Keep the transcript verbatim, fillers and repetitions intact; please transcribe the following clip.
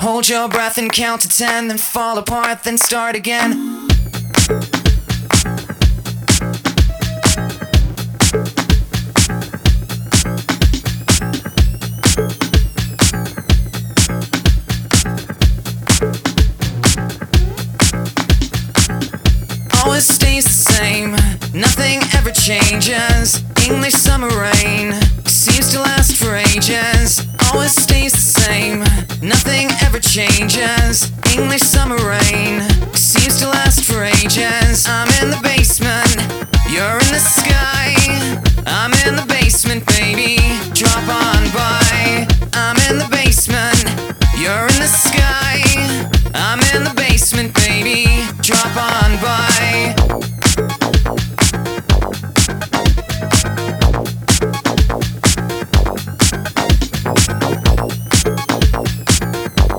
Hold your breath and count to ten, then fall apart, then start again. Always stays the same, nothing ever changes. English summer rain seems to last for ages. Always stays the same, nothing ever changes. English summer rain seems to last for ages. I'm in the basement, you're in the sky. I'm in the basement, baby, drop on by. I'm in the basement, you're in the sky. I'm in the basement, baby, drop on by.